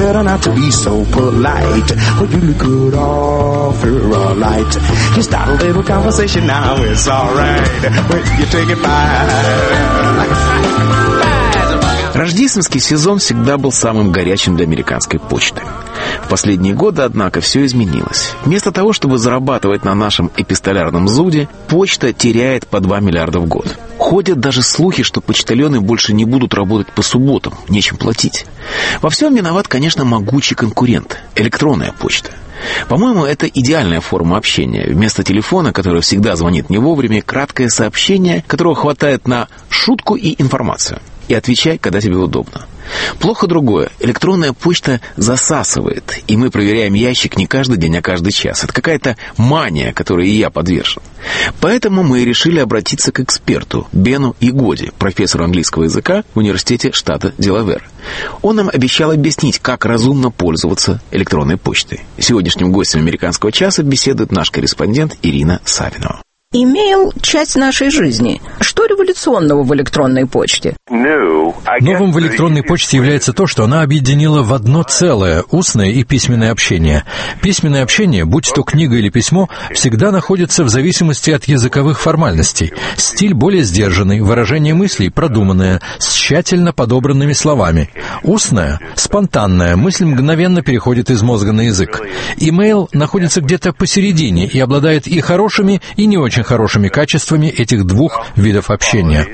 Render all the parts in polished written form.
better not to be so polite. But you look good off your light. You start a little conversation now, it's alright. When you take it by. Рождественский сезон всегда был самым горячим для американской почты. В последние годы, однако, все изменилось. Вместо того, чтобы зарабатывать на нашем эпистолярном зуде, почта теряет по 2 миллиарда в год. Ходят даже слухи, что почтальоны больше не будут работать по субботам, нечем платить. Во всем виноват, конечно, могучий конкурент – электронная почта. По-моему, это идеальная форма общения. Вместо телефона, который всегда звонит не вовремя, краткое сообщение, которого хватает на шутку и информацию. И отвечай, когда тебе удобно. Плохо другое. Электронная почта засасывает, и мы проверяем ящик не каждый день, а каждый час. Это какая-то мания, которой и я подвержен. Поэтому мы решили обратиться к эксперту Бену Ягоди, профессору английского языка в университете штата Делавэр. Он нам обещал объяснить, как разумно пользоваться электронной почтой. Сегодняшним гостем «Американского часа» беседует наш корреспондент Ирина Савинова. Имейл – часть нашей жизни. Что революционного в электронной почте? Новым в электронной почте является то, что она объединила в одно целое устное и письменное общение. Письменное общение, будь то книга или письмо, всегда находится в зависимости от языковых формальностей. Стиль более сдержанный, выражение мыслей продуманное, с тщательно подобранными словами. Устное – спонтанное, мысль мгновенно переходит из мозга на язык. Имейл находится где-то посередине и обладает и хорошими, и не очень хорошими качествами этих двух видов общения.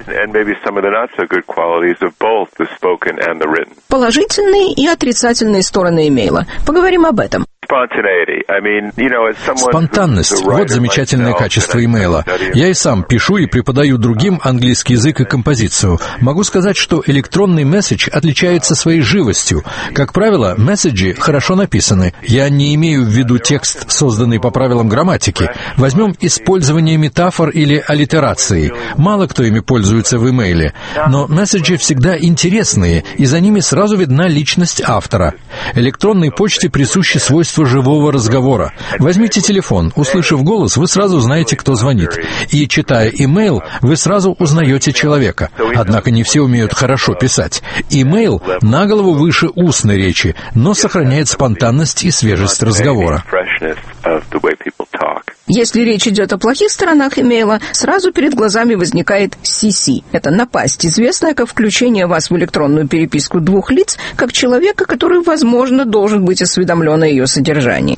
Положительные и отрицательные стороны имейла. Поговорим об этом. Спонтанность – вот замечательное качество имейла. Я и сам пишу и преподаю другим английский язык и композицию. Могу сказать, что электронный месседж отличается своей живостью. Как правило, месседжи хорошо написаны. Я не имею в виду текст, созданный по правилам грамматики. Возьмем использование метафор или аллитерации. Мало кто ими пользуется в имейле. Но месседжи всегда интересные, и за ними сразу видна личность автора. Электронной почте присущи свойства живого разговора. Возьмите телефон. Услышав голос, вы сразу знаете, кто звонит. И, читая имейл, вы сразу узнаете человека. Однако не все умеют хорошо писать. Имейл на голову выше устной речи, но сохраняет спонтанность и свежесть разговора. Если речь идет о плохих сторонах имейла, сразу перед глазами возникает CC. Это напасть, известная как включение вас в электронную переписку двух лиц, как человека, который, возможно, должен быть осведомлен о ее содержании.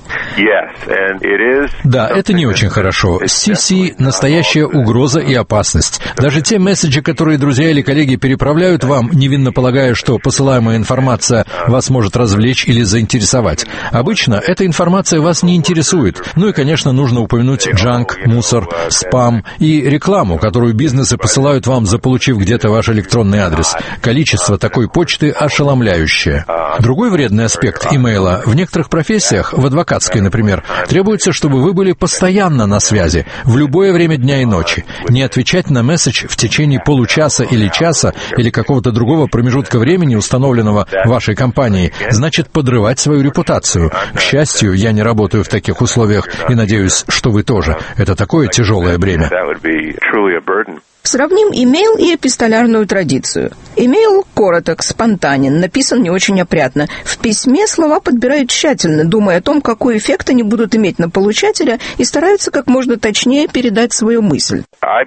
Да, это не очень хорошо. CC – настоящая угроза и опасность. Даже те месседжи, которые друзья или коллеги переправляют вам, невинно полагая, что посылаемая информация вас может развлечь или заинтересовать. Обычно эта информация вас не интересует. Ну и, конечно, нужно упомянуть джанк, мусор, спам и рекламу, которую бизнесы посылают вам, заполучив где-то ваш электронный адрес. Количество такой почты ошеломляющее. Другой вредный аспект имейла – в некоторых профессиях, в адвокатской, например, требуется, чтобы вы были постоянно на связи, в любое время дня и ночи. Не отвечать на месседж в течение получаса или часа или какого-то другого промежутка времени, установленного вашей компанией, значит подрывать свою репутацию. К счастью, я не работаю в таких условиях и надеюсь, что вы тоже. Это такое тяжелое бремя. Сравним имейл и эпистолярную традицию. Имейл короток, спонтанен, написан не очень опрятно. В письме слова подбирают тщательно, думая о том, какой эффект они будут иметь на получателя, и стараются как можно точнее передать свою мысль.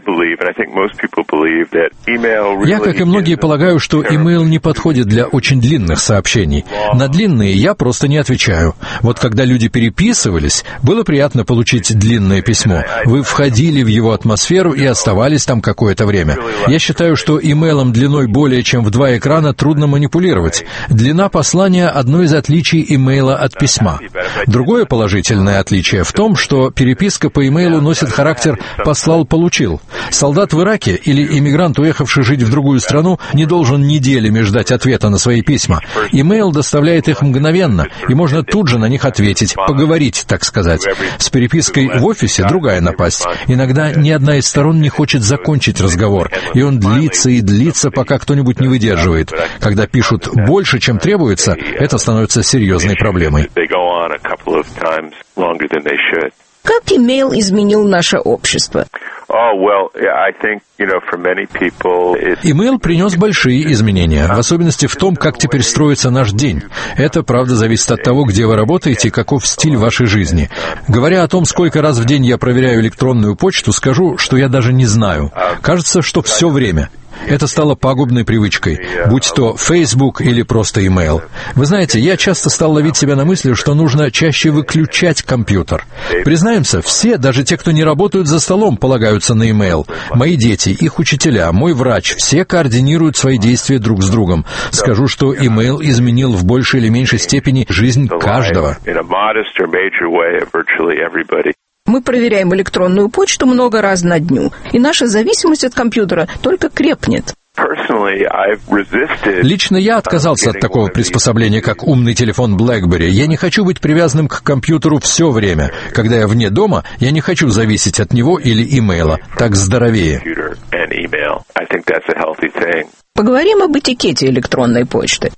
Я, как и многие, полагаю, что имейл не подходит для очень длинных сообщений. На длинные я просто не отвечаю. Вот когда люди переписывались, было приятно получить длинное письмо. Вы входили в его атмосферу и оставались там какое-то время. Я считаю, что имейлом длиной более чем в 2 экрана трудно манипулировать. Длина послания – одно из отличий имейла от письма. Другое положительное отличие в том, что переписка по имейлу носит характер «послал-получил». Солдат в Ираке или иммигрант, уехавший жить в другую страну, не должен неделями ждать ответа на свои письма. Имейл доставляет их мгновенно, и можно тут же на них ответить, поговорить, так сказать. С перепиской в офисе другая напасть. Иногда ни одна из сторон не хочет закончить разговор, и он длится и длится, пока кто-нибудь не выдерживает. Когда пишут больше, чем требуется, это становится серьезной проблемой. Как имейл изменил наше общество? Имейл принес большие изменения, в особенности в том, как теперь строится наш день. Это, правда, зависит от того, где вы работаете и каков стиль вашей жизни. Говоря о том, сколько раз в день я проверяю электронную почту, скажу, что я даже не знаю. Кажется, что все время. Это стало пагубной привычкой, будь то Facebook или просто email. Вы знаете, я часто стал ловить себя на мысли, что нужно чаще выключать компьютер. Признаемся, все, даже те, кто не работают за столом, полагаются на email. Мои дети, их учителя, мой врач, все координируют свои действия друг с другом. Скажу, что email изменил в большей или меньшей степени жизнь каждого. Мы проверяем электронную почту много раз на дню, и наша зависимость от компьютера только крепнет. Лично я отказался от такого приспособления, как умный телефон BlackBerry. Я не хочу быть привязанным к компьютеру все время. Когда я вне дома, я не хочу зависеть от него или имейла. Так здоровее. Поговорим об этикете электронной почты.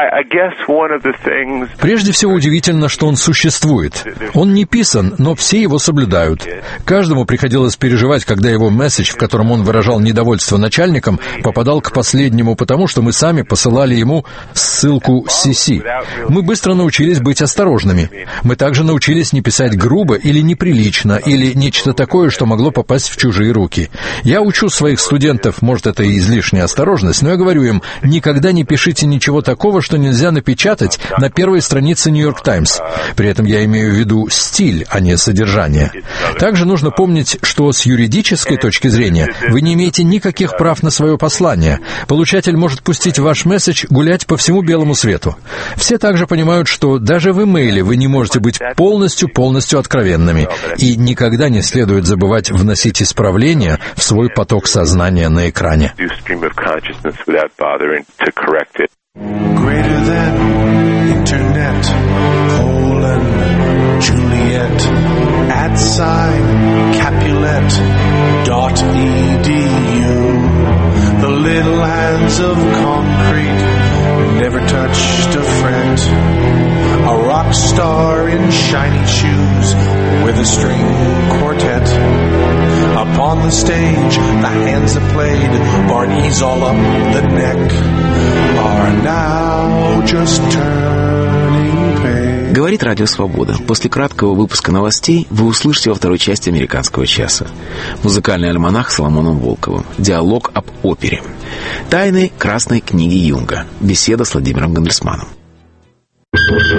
Прежде всего, удивительно, что он существует. Он не писан, но все его соблюдают. Каждому приходилось переживать, когда его месседж, в котором он выражал недовольство начальником, попадал к последнему, потому что мы сами посылали ему ссылку CC. Мы быстро научились быть осторожными. Мы также научились не писать грубо или неприлично, или нечто такое, что могло попасть в чужие руки. Я учу своих студентов, может, это и излишняя осторожность, но я говорю им, никогда не пишите ничего такого, что нельзя напечатать на первой странице New York Times. При этом я имею в виду стиль, а не содержание. Также нужно помнить, что с юридической точки зрения вы не имеете никаких прав на свое послание. Получатель может пустить ваш месседж гулять по всему белому свету. Все также понимают, что даже в имейле вы не можете быть полностью откровенными. И никогда не следует забывать вносить исправления в свой поток сознания на экране. Greater than internet, Juliet, @Capulet.edu. The little hands of concrete never touched a fret. A rock star in shiny shoes with a string quartet. Upon the stage, the hands that played Barney's all up the neck are now just turning pale. Говорит Радио Свобода. После краткого выпуска новостей вы услышите во второй части «Американского часа» музыкальный альманах с Соломоном Волковым, диалог об опере, тайны красной книги Юнга, беседа с Владимиром Гандельсманом.